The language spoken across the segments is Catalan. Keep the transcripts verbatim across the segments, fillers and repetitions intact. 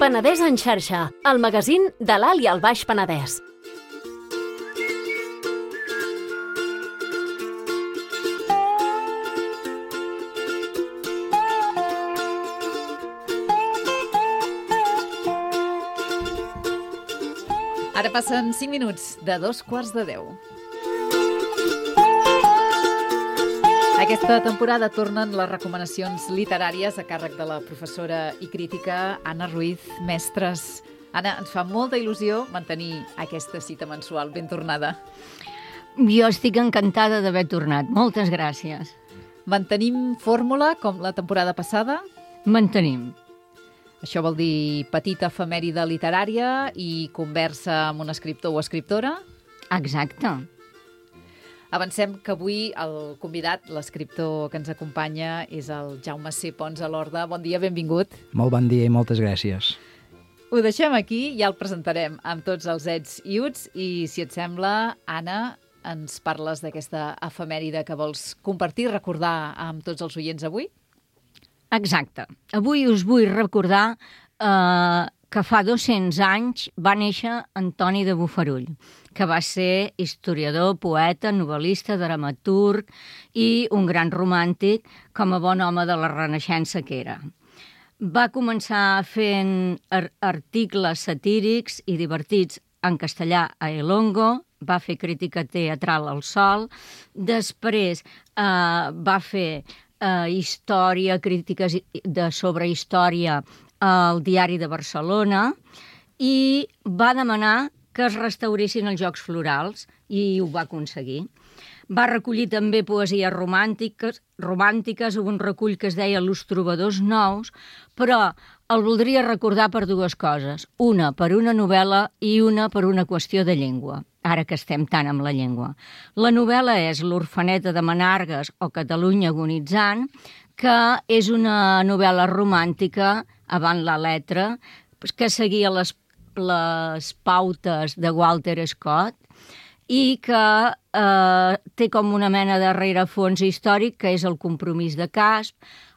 Penedès en xarxa, el magazín de l'Alt i el Baix Penedès. Ara passen cinc minuts de dos quarts de deu. Aquesta temporada tornen les recomanacions literàries a càrrec de la professora i crítica Anna Ruiz Mestres. Anna, ens fa molta il·lusió mantenir aquesta cita mensual. Ben tornada. Jo estic encantada d'haver tornat. Moltes gràcies. Mantenim fórmula com la temporada passada? Mantenim. Això vol dir petita efemèride literària i conversa amb un escriptor o escriptora? Exacte. Avancem que avui el convidat, l'escriptor que ens acompanya, és el Jaume C. Pons Elorda. Bon dia, benvingut. Molt bon dia i moltes gràcies. Ho deixem aquí, ja el presentarem amb tots els ets i uts i, si et sembla, Anna, ens parles d'aquesta efemèride que vols compartir, recordar amb tots els oients avui? Exacte. Avui us vull recordar eh, que fa dos-cents anys va néixer Antoni de Bofarull, que va ser historiador, poeta, novel·lista, dramaturg i un gran romàntic com a bon home de la Renaixença que era. Va començar fent ar- articles satírics i divertits en castellà a El Hongo, va fer crítica teatral al Sol, després eh, va fer eh, història, crítiques de, sobre història al Diari de Barcelona i va demanar que es restauressin els Jocs Florals i ho va aconseguir. Va recollir també poesies romàntiques, romàntiques, un recull que es deia Los trobadors nous, però el voldria recordar per dues coses. Una per una novel·la i una per una qüestió de llengua, ara que estem tant amb la llengua. La novel·la és L'orfaneta de Menargues o Catalunya agonitzant, que és una novel·la romàntica avant la letra, que seguia les, les pautes de Walter Scott i que eh, té com una mena de rerefons històric, que és el compromís de Casp,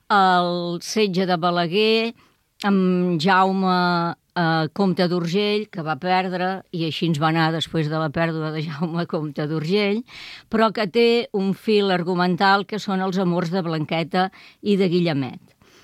el setge de Balaguer, amb Jaume eh, comte d'Urgell, que va perdre, i així ens va anar després de la pèrdua de Jaume comte d'Urgell, però que té un fil argumental que són els amors de Blanqueta i de Guillemet.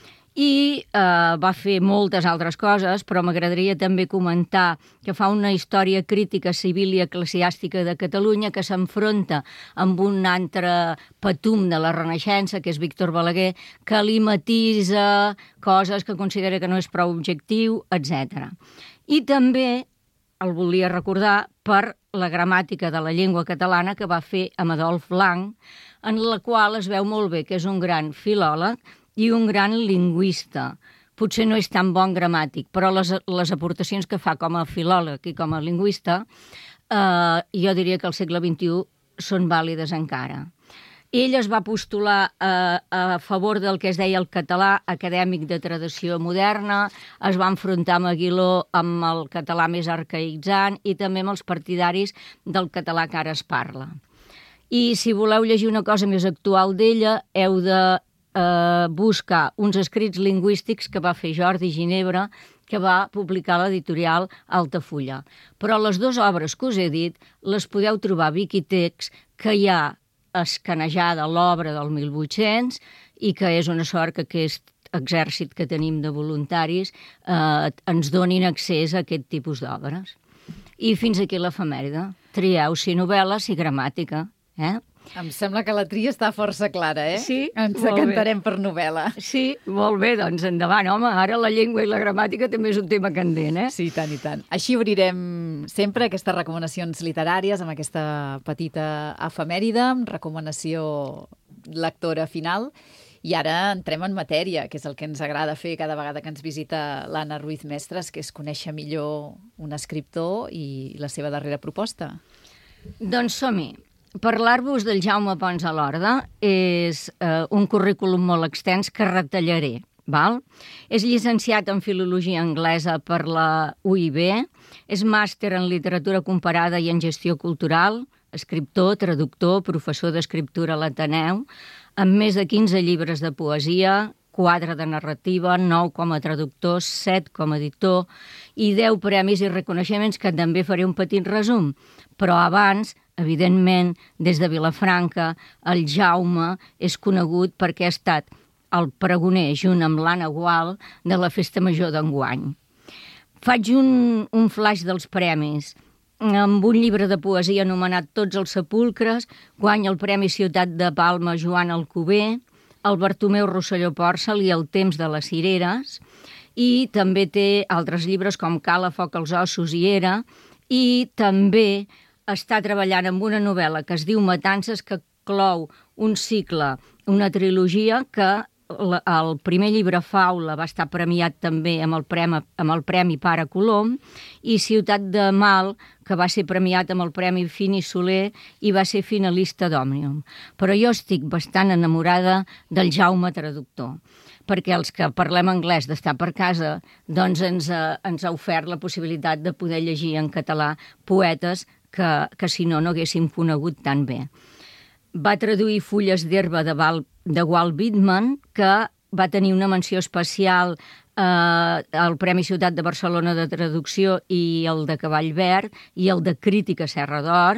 I eh, va fer moltes altres coses, però m'agradaria també comentar que fa una història crítica civil i eclesiàstica de Catalunya que s'enfronta amb un altre patum de la Renaixença, que és Víctor Balaguer, que li matisa coses que considera que no és prou objectiu, etcètera. I també el volia recordar per la gramàtica de la llengua catalana que va fer amb Adolf Blanc, en la qual es veu molt bé que és un gran filòleg i un gran lingüista. Potser no és tan bon gramàtic, però les, les aportacions que fa com a filòleg i com a lingüista, eh, jo diria que al segle vint-i-u són vàlides encara. Ell es va postular eh, a favor del que es deia el català acadèmic de tradició moderna, es va enfrontar amb Aguiló amb el català més arcaïtzant i també amb els partidaris del català que ara es parla. I si voleu llegir una cosa més actual d'ella, heu de Eh, buscar uns escrits lingüístics que va fer Jordi Ginebra, que va publicar l'editorial Altafulla. Però les dues obres que us he dit les podeu trobar a Viquitext, que hi ha escanejada l'obra del mil vuit-cents i que és una sort que aquest exèrcit que tenim de voluntaris eh, ens donin accés a aquest tipus d'obres. I fins aquí l'efemèride. Trieu si novel·la, si gramàtica, eh? Em sembla que la tria està força clara, eh? Sí, ens decantarem per novel·la. Sí, molt bé, doncs endavant, home. Ara la llengua i la gramàtica també és un tema candent, eh? Sí, tant i tant. Així obrirem sempre aquestes recomanacions literàries amb aquesta petita efemèride, recomanació lectora final. I ara entrem en matèria, que és el que ens agrada fer cada vegada que ens visita l'Anna Ruiz Mestres, que és conèixer millor un escriptor i la seva darrera proposta. Doncs som-hi. Parlar-vos del Jaume Pons Elorda és eh, un currículum molt extens que retallaré. Val? És llicenciat en Filologia Anglesa per la U I B, és màster en Literatura Comparada i en Gestió Cultural, escriptor, traductor, professor d'escriptura a l'Ateneu, amb més de quinze llibres de poesia, quatre de narrativa, nou com a traductor, set com a editor i deu premis i reconeixements que també faré un petit resum. Però abans, evidentment, des de Vilafranca, el Jaume és conegut perquè ha estat el pregoner, junt amb l'Anna Gual, de la Festa Major d'enguany. Faig un, un flash dels premis. Amb un llibre de poesia anomenat Tots els sepulcres, guanya el Premi Ciutat de Palma Joan Alcover, el Bartomeu Rosselló Pòrcel i El temps de les cireres, i també té altres llibres com Cala, foc als ossos i Era, i també està treballant amb una novel·la que es diu Matances, que clou un cicle, una trilogia que el primer llibre Faula va estar premiat també amb el premi, amb el Premi Pare Colom, i Ciutat de Mal, que va ser premiat amb el Premi Fini Soler i va ser finalista d'Òmnium. Però jo estic bastant enamorada del Jaume traductor, perquè els que parlem anglès d'estar per casa, doncs ens, eh, ens ha ofert la possibilitat de poder llegir en català poetes que, que si no, no haguéssim conegut tan bé. Va traduir Fulles d'herba de, Val, de Walt Whitman, que va tenir una menció especial eh, al Premi Ciutat de Barcelona de Traducció i el de Cavall Verd i el de Crítica Serra d'Or,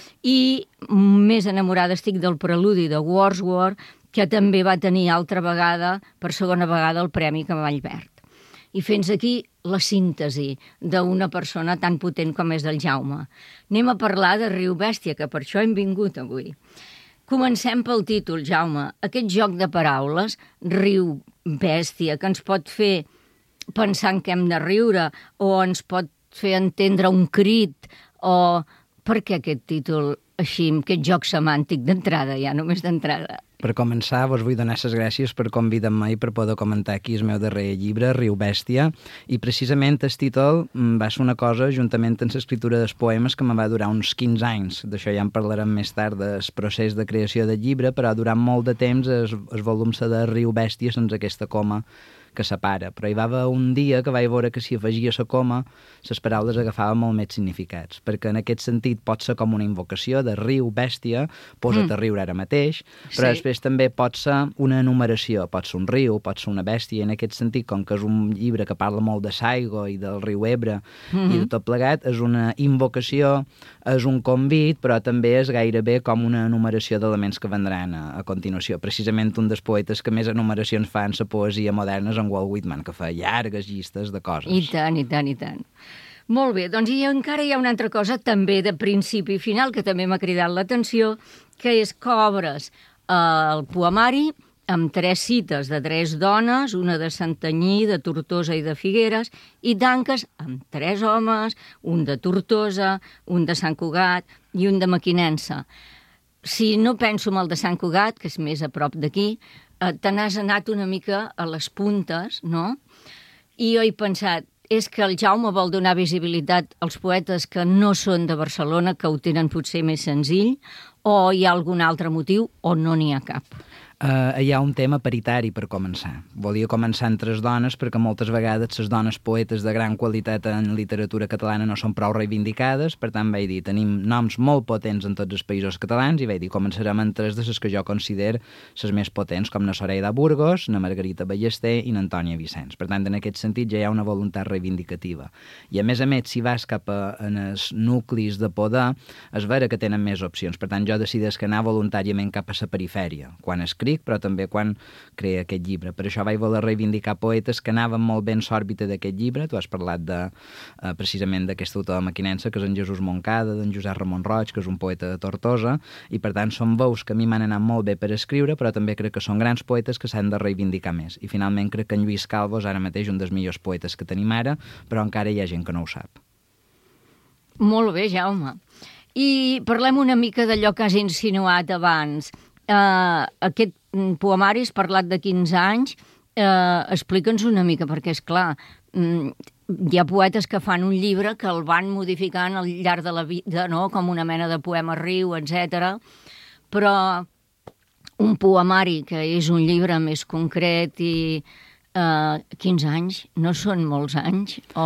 i més enamorada estic del Preludi de Wordsworth, que també va tenir altra vegada, per segona vegada, el Premi Cavall Verd. I fins aquí la síntesi d'una persona tan potent com és el Jaume. Anem a parlar de Riu Bèstia, que per això hem vingut avui. Comencem pel títol, Jaume. Aquest joc de paraules, riu bèstia, que ens pot fer pensar que hem de riure o ens pot fer entendre un crit, o per què aquest títol així, aquest joc semàntic d'entrada, ja només d'entrada? Per començar, vos vull donar les gràcies per convidar-me i per poder comentar aquí el meu darrer llibre, Riu Bèstia, i precisament el títol va ser una cosa, juntament amb l'escriptura dels poemes, que me va durar uns quinze anys. D'això ja en parlarem més tard, del procés de creació del llibre, però durant molt de temps el, el volum s'ha de Riu Bèstia sense aquesta coma que separa, però hi va haver un dia que vaig veure que si afegia la coma, les paraules agafaven molt més significats, perquè en aquest sentit pot ser com una invocació de riu, bèstia, posa't mm. a riure ara mateix, però sí. Després també pot ser una enumeració, pot ser un riu, pot ser una bèstia, i en aquest sentit, com que és un llibre que parla molt de Saigo i del riu Ebre mm-hmm. i de tot plegat, és una invocació, és un convit, però també és gairebé com una enumeració d'elements que vendran a, a continuació. Precisament un dels poetes que més enumeracions fa en la poesia moderna és en Walt Whitman, que fa llargues llistes de coses. I tant, i tant, i tant. Molt bé, doncs i encara hi ha una altra cosa també de principi i final que també m'ha cridat l'atenció, que és que obres eh, el poemari amb tres cites de tres dones, una de Santanyí, de Tortosa i de Figueres, i tanques amb tres homes, un de Tortosa, un de Sant Cugat i un de Mequinensa. Si no penso en el de Sant Cugat, que és més a prop d'aquí, eh, te n'has anat una mica a les puntes, no? I jo he pensat, és que el Jaume vol donar visibilitat als poetes que no són de Barcelona, que ho tenen potser més senzill, o hi ha algun altre motiu, o no n'hi ha cap? Uh, hi ha un tema paritari per començar. Volia començar amb tres dones perquè moltes vegades les dones poetes de gran qualitat en literatura catalana no són prou reivindicades, per tant vaig dir, tenim noms molt potents en tots els països catalans i vaig dir, començarem amb tres de les que jo considero les més potents, com na Soreida Burgos, na Margarita Ballester i na Antònia Vicenç. Per tant, en aquest sentit ja hi ha una voluntat reivindicativa. I a més a més, si vas cap a, en els nuclis de poder, és vera que tenen més opcions. Per tant, jo decideix que anar voluntàriament cap a la perifèria, quan escric, però també quan crea aquest llibre. Per això vaig voler reivindicar poetes que anaven molt bé en l'òrbita d'aquest llibre. Tu has parlat de, eh, precisament d'aquest autor de Mequinensa, que és en Jesús Moncada, d'en Josep Ramon Roig, que és un poeta de Tortosa, i per tant són veus que a mi m'han anat molt bé per escriure, però també crec que són grans poetes que s'han de reivindicar més. I finalment crec que en Lluís Calvo és ara mateix un dels millors poetes que tenim ara, però encara hi ha gent que no ho sap. Molt bé, Jaume. I parlem una mica d'allò que has insinuat abans. Uh, aquest poemari has parlat de quinze anys, uh, explica'ns una mica, perquè és clar, um, hi ha poetes que fan un llibre que el van modificant al llarg de la vida, no? Com una mena de poema riu, etcètera. Però un poemari que és un llibre més concret i uh, quinze anys no són molts anys, o,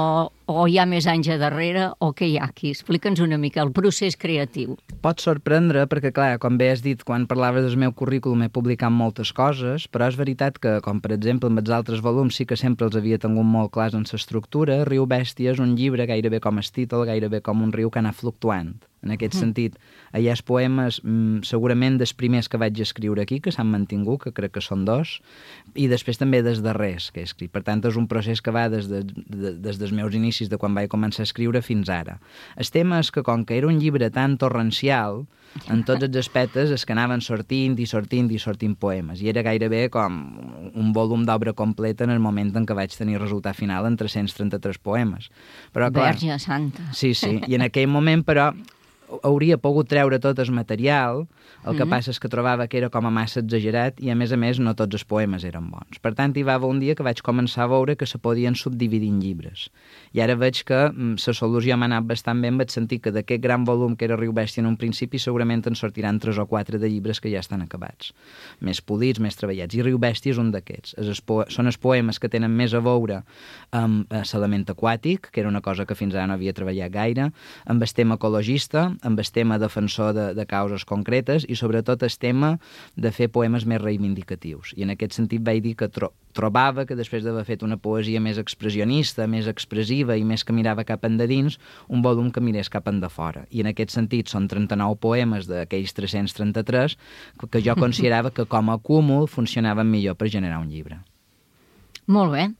o hi ha més anys a darrere, o què hi ha aquí? Explica'ns una mica el procés creatiu. Pot sorprendre, perquè, clar, com bé has dit, quan parlaves del meu currículum he publicat moltes coses, però és veritat que, com per exemple amb els altres volums, sí que sempre els havia tingut molt clars en l'estructura. Riu Bèstia és un llibre gairebé com el títol, gairebé com un riu que anà fluctuant. En aquest mm. sentit, hi ha poemes mm, segurament dels primers que vaig escriure aquí, que s'han mantingut, que crec que són dos, i després també dels darrers que he escrit. Per tant, és un procés que va des, de, de, des dels meus inicis, de quan vaig començar a escriure, fins ara. El tema és que, com que era un llibre tan torrencial, en tots els aspectes és que anaven sortint i sortint i sortint poemes, i era gairebé com un volum d'obra completa en el moment en què vaig tenir resultat final en tres-cents trenta-tres poemes. Però, clar, Verge Santa. Sí, sí, i en aquell moment, però, hauria pogut treure tot el material, el que mm. passa és que trobava que era com a massa exagerat i, a més a més, no tots els poemes eren bons. Per tant, hi va haver un dia que vaig començar a veure que se podien subdividir en llibres. I ara veig que la solució m'ha anat bastant bé, em vaig sentir que d'aquest gran volum que era Riu Bèstia en un principi segurament en sortiran tres o quatre de llibres que ja estan acabats. Més polits, més treballats. I Riu Bèstia és un d'aquests. Són els poemes que tenen més a veure amb l'element aquàtic, que era una cosa que fins ara no havia treballat gaire, amb el tema ecologista, amb el tema defensor de, de causes concretes i sobretot el tema de fer poemes més reivindicatius. I en aquest sentit vaig dir que tro trobava que després d'haver fet una poesia més expressionista, més expressiva i més que mirava cap endins, un volum que mirés cap endafora. I en aquest sentit són trenta-nou poemes d'aquells tres-cents trenta-tres que jo considerava que com a cúmul funcionaven millor per generar un llibre. Molt bé.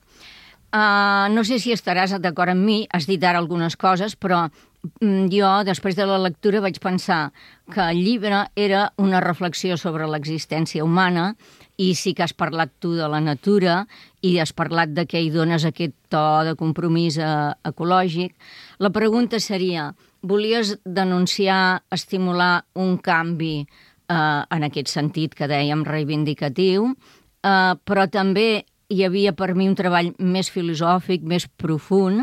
Uh, no sé si estaràs d'acord amb mi, has dit ara algunes coses, però jo, després de la lectura, vaig pensar que el llibre era una reflexió sobre l'existència humana i sí que has parlat tu de la natura i has parlat de què hi dones aquest to de compromís ecològic. La pregunta seria, volies denunciar, estimular un canvi eh, en aquest sentit que dèiem reivindicatiu, eh, però també hi havia per mi un treball més filosòfic, més profund,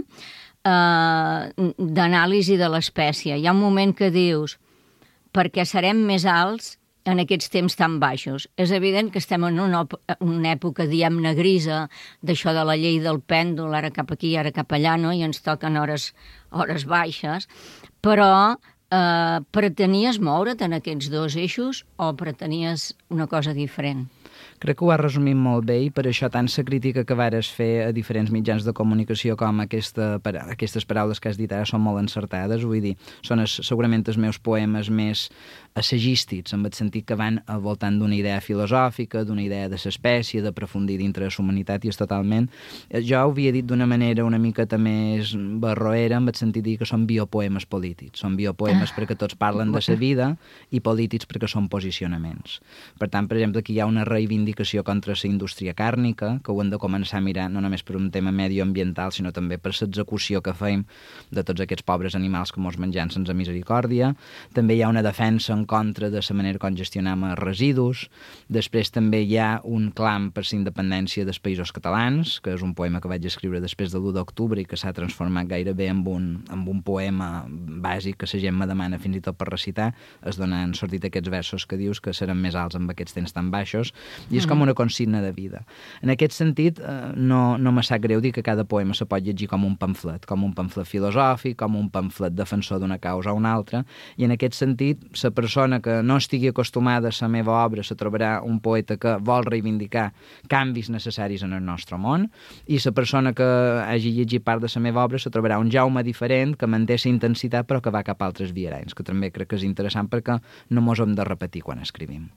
d'anàlisi de l'espècie. Hi ha un moment que dius, perquè serem més alts en aquests temps tan baixos. És evident que estem en una, una època, diem-ne, grisa, d'això de la llei del pèndol, ara cap aquí, ara cap allà, no? I ens toquen hores, hores baixes, però eh, pretenies moure't en aquests dos eixos o pretenies una cosa diferent? Crec que ho has resumit molt bé i per això tant la crítica que vares fer a diferents mitjans de comunicació com aquesta, aquestes paraules que has dit ara són molt encertades, vull dir, són es, segurament els meus poemes més assagístics, en el sentit que van al voltant d'una idea filosòfica, d'una idea de l'espècie, d'aprofundir dintre de la humanitat, i és totalment... Jo ho havia dit d'una manera una miqueta més barroera, en el sentit de dir que són biopoemes polítics, són biopoemes perquè tots parlen de la vida i polítics perquè són posicionaments. Per tant, per exemple, aquí hi ha una reivindicació contra la indústria càrnica, que ho hem de començar a mirar no només per un tema medioambiental, sinó també per l'execució que fem de tots aquests pobres animals que mos menjam sense misericòrdia. També hi ha una defensa en contra de la manera com gestionam els residus. Després també hi ha un clam per la independència dels països catalans, que és un poema que vaig escriure després de l'u d'octubre i que s'ha transformat gairebé en un, en un poema bàsic que la gent me demana fins i tot per recitar, es donen sortit aquests versos que dius que seran més alts amb aquests temps tan baixos, i és com una consigna de vida. En aquest sentit, no, no me sap greu dir que cada poema se pot llegir com un pamflet, com un pamflet filosòfic, com un pamflet defensor d'una causa o una altra, i en aquest sentit, la persona que no estigui acostumada a la meva obra se trobarà un poeta que vol reivindicar canvis necessaris en el nostre món, i la persona que hagi llegit part de la meva obra se trobarà un Jaume diferent, que manté la intensitat però que va cap a altres viaranys, que també crec que és interessant perquè no mos hem de repetir quan escrivim.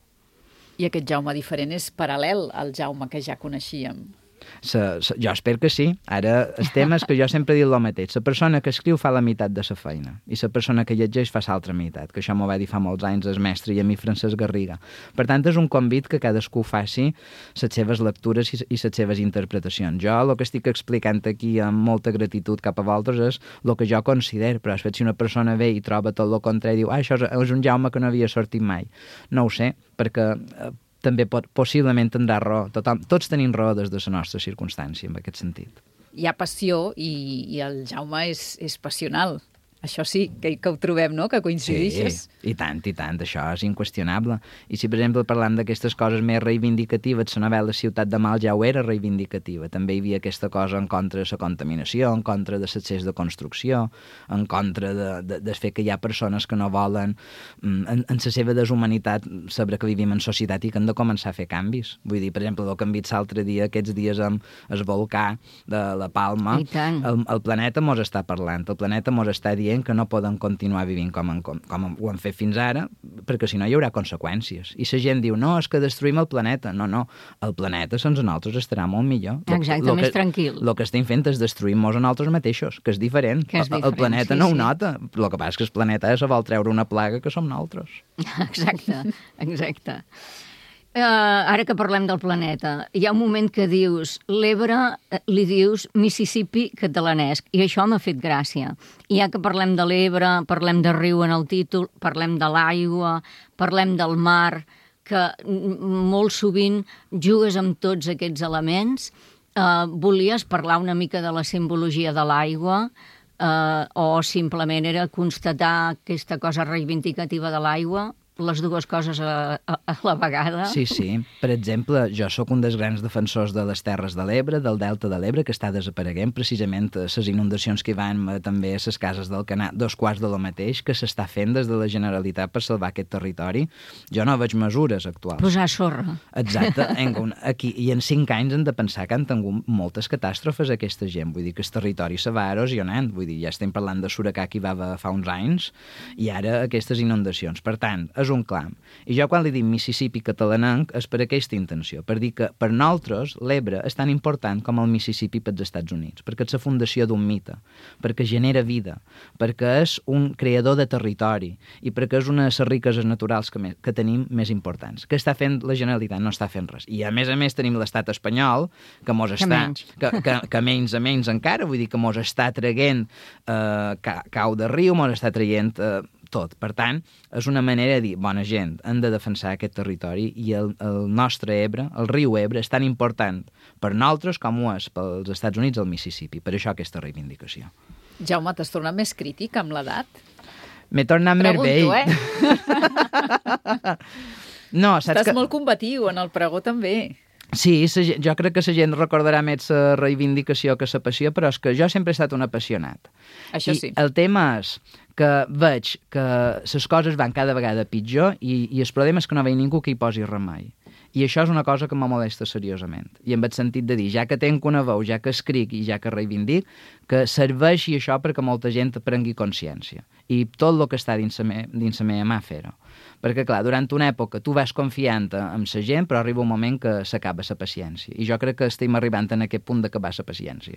I aquest Jaume diferent és paral·lel al Jaume que ja coneixíem. Sa, sa, jo espero que sí. Ara, el tema és que jo sempre he dit el mateix. La persona que escriu fa la meitat de la feina i la persona que llegeix fa l'altra meitat, que això m'ho va dir fa molts anys el mestre i a mi Francesc Garriga. Per tant, és un convit que cadascú faci les seves lectures i, i les seves interpretacions. Jo el que estic explicant aquí amb molta gratitud cap a vosaltres és el que jo considero, però després si una persona ve i troba tot el contrari i diu ah, això és un Jaume que no havia sortit mai. No ho sé, perquè... Eh, també pot, possiblement tindrà raó. Tothom, tots tenim raó des de la nostra circumstància, en aquest sentit. Hi ha passió i, i el Jaume és, és passional. Això sí, que, que ho trobem, no?, que coincideixes. Sí, i tant, i tant, això és inqüestionable. I si, per exemple, parlam d'aquestes coses més reivindicatives, la novel·la Ciutat de Mal ja ho era reivindicativa. També hi havia aquesta cosa en contra de la contaminació, en contra de l'accés de construcció, en contra de, de, de fer que hi ha persones que no volen, en, en la seva deshumanitat, saber que vivim en societat i que han de començar a fer canvis. Vull dir, per exemple, el que hem vist l'altre dia, aquests dies amb el volcà de la Palma, el, el planeta mos està parlant, el planeta mos està dient que no poden continuar vivint com, en, com, com ho han fet fins ara, perquè si no hi haurà conseqüències. I la gent diu, no, és que destruïm el planeta. No, no, el planeta sense nosaltres estarà molt millor. Exacte, lo, lo més que, tranquil. El que estem fent és destruir-nos a nosaltres mateixos, que és diferent. Que és diferent, el planeta sí, no sí. ho nota. El que passa és que el planeta se vol treure una plaga que som nosaltres. Exacte, exacte. Uh, ara que parlem del planeta, hi ha un moment que dius l'Ebre, li dius Mississippi catalanesc, i això m'ha fet gràcia. I ja que parlem de l'Ebre, parlem de riu en el títol, parlem de l'aigua, parlem del mar, que molt sovint jugues amb tots aquests elements. Uh, volies parlar una mica de la simbologia de l'aigua, uh, o simplement era constatar aquesta cosa reivindicativa de l'aigua? Les dues coses a, a, a la vegada. Sí, sí. Per exemple, jo sóc un dels grans defensors de les Terres de l'Ebre, del Delta de l'Ebre, que està desapareguent precisament les inundacions que hi van també a les cases del Canà, dos quarts de lo mateix, que s'està fent des de la Generalitat per salvar aquest territori. Jo no veig mesures actuals. Posar sorra. Exacte. Aquí, I en cinc anys hem de pensar que han tingut moltes catàstrofes aquesta gent. Vull dir que el territori se va erosionant. Vull dir, ja estem parlant de Suracà que hi va fa uns anys, i ara aquestes inundacions. Per tant, és un clam. I jo quan li dic Mississippi catalanenc és per aquesta intenció, per dir que per nosaltres l'Ebre és tan important com el Mississippi pels Estats Units, perquè és la fundació d'un mite, perquè genera vida, perquè és un creador de territori i perquè és una de les riqueses naturals que, me, que tenim més importants. Què està fent la Generalitat? No està fent res. I a més a més tenim l'estat espanyol que mos que està... Menys. Que, que, que menys a menys encara, vull dir que mos està traient eh, ca, cau de riu, mos està traient... Eh, tot. Per tant, és una manera de dir, bona gent, hem de defensar aquest territori i el, el nostre Ebre, el riu Ebre, és tan important per nosaltres com ho és pels Estats Units el Mississippi. Per això aquesta reivindicació. Jaume, t'has tornat més crític amb l'edat? M'he tornat més vell. Pregunto, eh? No, saps Estàs que... molt combatiu, en el pregó també. Sí, jo crec que la gent recordarà més la reivindicació que la passió, però és que jo sempre he estat un apassionat. Això I sí. El tema és que veig que les coses van cada vegada pitjor i, i el problema és que no veig ningú que hi posi remei. I això és una cosa que me molesta seriosament. I en el sentit de dir, ja que tenc una veu, ja que escric i ja que reivindic, que serveixi això perquè molta gent prengui consciència. I tot el que està dins la me, dins la meva mà fer-ho. Perquè, clar, durant una època tu vas confiant en la gent, però arriba un moment que s'acaba la paciència. I jo crec que estem arribant en aquest punt d'acabar la paciència.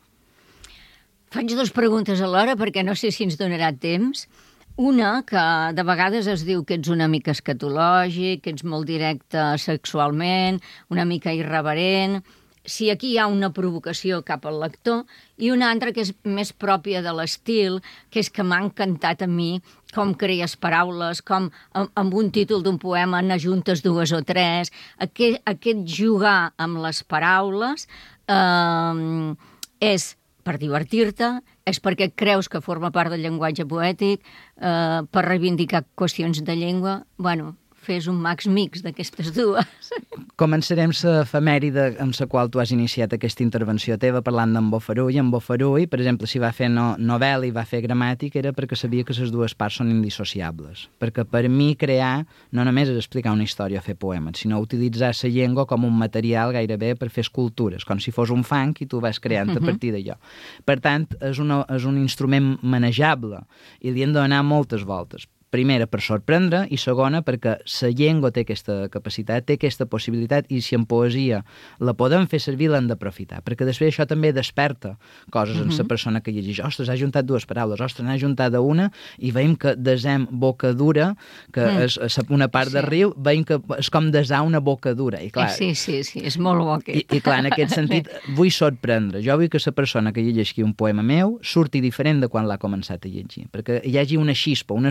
Faig dues preguntes alhora perquè no sé si ens donarà temps. Una, que de vegades es diu que ets una mica escatològic, que ets molt directe sexualment, una mica irreverent. Si aquí hi ha una provocació cap al lector, i una altra que és més pròpia de l'estil, que és que m'ha encantat a mi com creies paraules, com amb un títol d'un poema n'ajuntes dues o tres. Aquest, aquest jugar amb les paraules eh, és per divertir-te, és perquè creus que forma part del llenguatge poètic, eh, per reivindicar qüestions de llengua. Bueno, fes un max mix d'aquestes dues. Començarem l'efemèride amb la qual tu has iniciat aquesta intervenció teva parlant d'en Bofarull. En Bofarull, per exemple, si va fer no, novel·la i va fer gramàtica era perquè sabia que les dues parts són indissociables. Perquè per mi crear no només és explicar una història o fer poemes, sinó utilitzar la llengua com un material gairebé per fer escultures, com si fos un fang i tu vas creant a partir d'allò. Per tant, és, una, és un instrument manejable i li hem de donar moltes voltes. Primera, per sorprendre, i segona, perquè la llengua té aquesta capacitat, té aquesta possibilitat, i si en poesia la podem fer servir, l'hem d'aprofitar, perquè després això també desperta coses uh-huh. en la persona que llegeix. Ostres, ha juntat dues paraules, ostres, n'ha juntat una, i veiem que desem boca dura, que mm. és, és una part sí. de riu, veiem que és com desar una boca dura. I, clar, sí, sí, sí, és molt bo aquest. I, i clar, en aquest sentit, vull sorprendre. Jo vull que la persona que llegeixi un poema meu surti diferent de quan l'ha començat a llegir, perquè hi hagi una xispa, una espurna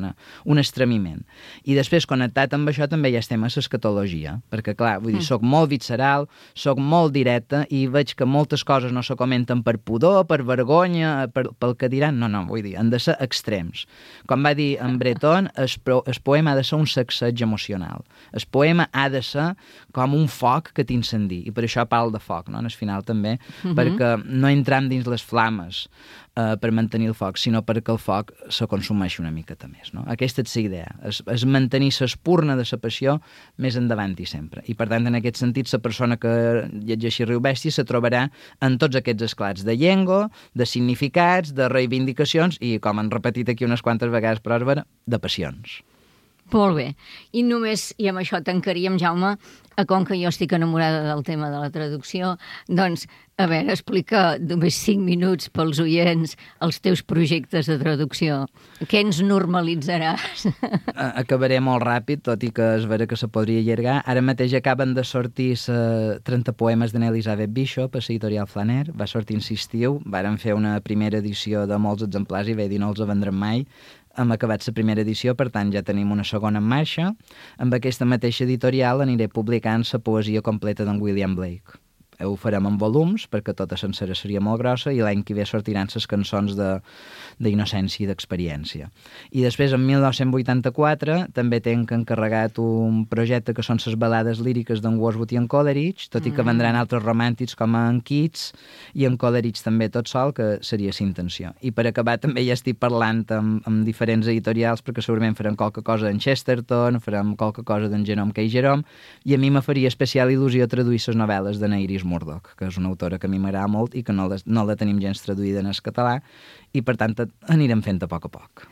una, un estremiment. I després, connectat amb això, també hi ha el tema l'escatologia, perquè, clar, vull dir, soc molt visceral, soc molt directe i veig que moltes coses no se comenten per pudor, per vergonya, per, pel que diran. No, no, vull dir, han de ser extrems. Com va dir en Breton, el, el poema ha de ser un sacseig emocional. El poema ha de ser com un foc que t'incendi, i per això parlo de foc, no?, en el final també, uh-huh. perquè no entram dins les flames eh, per mantenir el foc, sinó perquè el foc se consumeixi una miqueta més, no? Aquesta és la idea, és, és mantenir l'espurna de la passió més endavant i sempre. I per tant, en aquest sentit, la persona que llegeixi Riu Bèstia se trobarà en tots aquests esclats de llengua, de significats, de reivindicacions i, com han repetit aquí unes quantes vegades, Pròspera, de passions. Molt bé. I només, i amb això tancaríem, Jaume, com que jo estic enamorada del tema de la traducció, doncs, a veure, explica només cinc minuts pels oients els teus projectes de traducció. Què ens normalitzaràs? Acabaré molt ràpid, tot i que és vera que se podria allargar. Ara mateix acaben de sortir trenta poemes d'Elisabeth Bishop a l'editorial Flaner. Va sortir en l'estiu, varen fer una primera edició de molts exemplars i vaig dir no els vendrem mai. Hem acabat la primera edició, per tant ja tenim una segona en marxa. Amb aquesta mateixa editorial aniré publicant la poesia completa d'en William Blake. Ho farem en volums, perquè tota sencera seria molt grossa, i l'any que ve sortiran les cançons d'innocència i d'experiència. I després, en mil nou-cents vuitanta-quatre, també tenc encarregat un projecte que són les balades líriques d'en Wordsworth i en Coleridge, tot i que vendran altres romàntics com en Keats i en Coleridge també tot sol, que seria la intenció. I per acabar també ja estic parlant amb, amb diferents editorials, perquè segurament farem qualque cosa d'en Chesterton, farem qualque cosa d'en Jerome K. Jerome, i a mi me faria especial il·lusió traduir les novel·les de Iris Murdoch, que és una autora que a mi m'agrada molt i que no la, no la tenim gens traduïda en el català, i per tant anirem fent a poc a poc.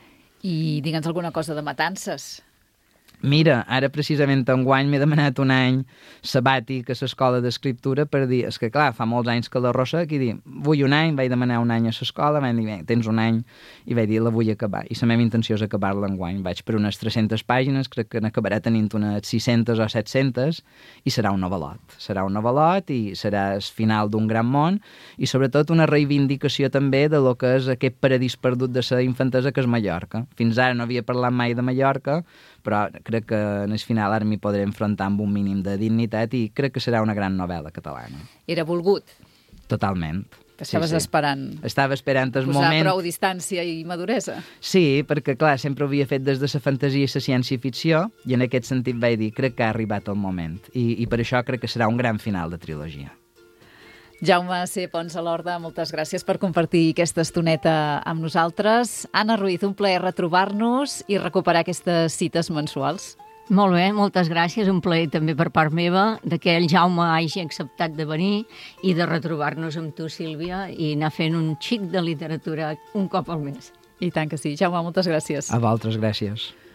I digue'ns alguna cosa de matances. Mira, ara precisament enguany m'he demanat un any sabàtic a l'escola d'escriptura per dir, és que clar, fa molts anys que la rosec i dir, vull un any, vaig demanar un any a l'escola, vaig dir, tens un any, i vaig dir, la vull acabar. I la meva intenció és acabar-la enguany. Vaig per unes tres-centes pàgines, crec que n'acabaré tenint unes sis-centes o set-centes, i serà un novel·lot. Serà un novel·lot i serà el final d'un gran món, i sobretot una reivindicació també de lo que és aquest paradís perdut de la infantesa que és Mallorca. Fins ara no havia parlat mai de Mallorca, però crec que en el final ara m'hi podré enfrontar amb un mínim de dignitat i crec que serà una gran novel·la catalana. Era volgut? Totalment. T'estaves sí, sí. esperant? Estava esperant el posar moment... prou distància i maduresa? Sí, perquè clar, sempre ho havia fet des de la fantasia i la ciència-ficció i en aquest sentit vaig dir, crec que ha arribat el moment i, i per això crec que serà un gran final de trilogia. Jaume C. Pons Alorda, moltes gràcies per compartir aquesta estoneta amb nosaltres. Anna Ruiz, un plaer retrobar-nos i recuperar aquestes cites mensuals. Molt bé, moltes gràcies. Un plaer també per part meva de que el Jaume hagi acceptat de venir i de retrobar-nos amb tu, Sílvia, i anar fent un xic de literatura un cop al mes. I tant que sí. Jaume, moltes gràcies. A vosaltres, gràcies.